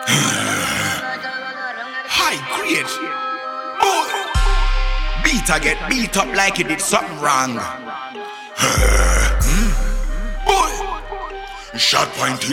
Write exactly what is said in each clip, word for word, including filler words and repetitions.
High grade. Boy. Beat I get beat up like you did something wrong. hmm? Boy. Shot pointed.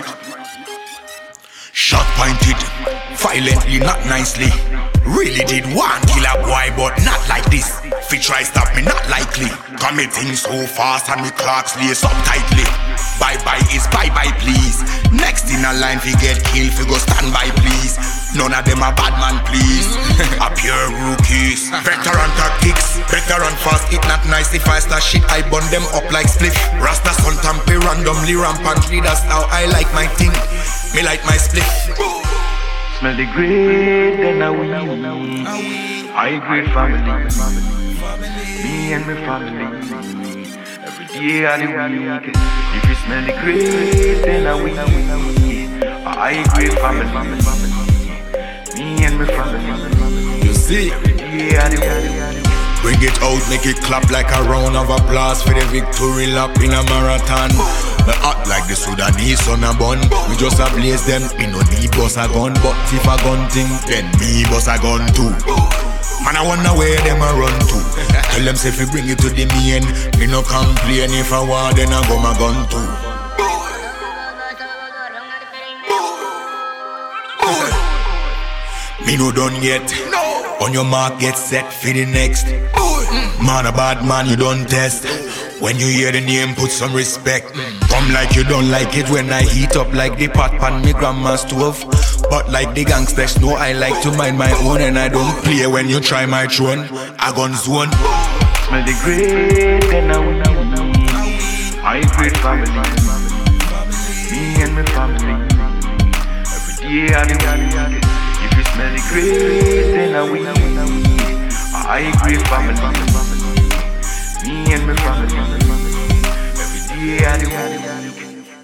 Shot pointed. Violently, not nicely. Really did one kill a boy, but not like this. Fi try stop me, not likely. Committing so fast and me clocks lace up tightly. Bye bye is bye bye please. Next in a line fi get killed, fi go stand by please. None of them a bad man please. A pure rookies. Veteran tactics, veteran fast. It not nice if I start shit, I burn them up like spliff. Rasta son tampe randomly rampantly. That's how I like my thing. Me like my spliff. Smell the great, then I we I great family. Me and my family. Every day of the week. If you smell the great, then I we I great family. Me and my family. You see? Every day of the week. Bring it out, make it clap like a round of applause for the victory lap in a marathon. Me act like the Sudanese on a bun. We just a blaze them, me no need bust a gun. But if a gun thing, then me bust a gun too. Man, I wonder where them a run to. Tell them say if you bring it to the main, me no complain. If I want, then I go my gun too. Me no done yet. On your mark, get set for the next. Man, a bad man, you don't test. When you hear the name, put some respect. Come like you don't like it when I heat up like the pot pan me grandma's stove. But like the gangsters know I like to mind my own. And I don't play when you try my throne. I gun zone. Smell the great, then I we I great family. Me and my family. Every day of the week. If you smell the great, then I we I great family. Me and my family. Every day of the week.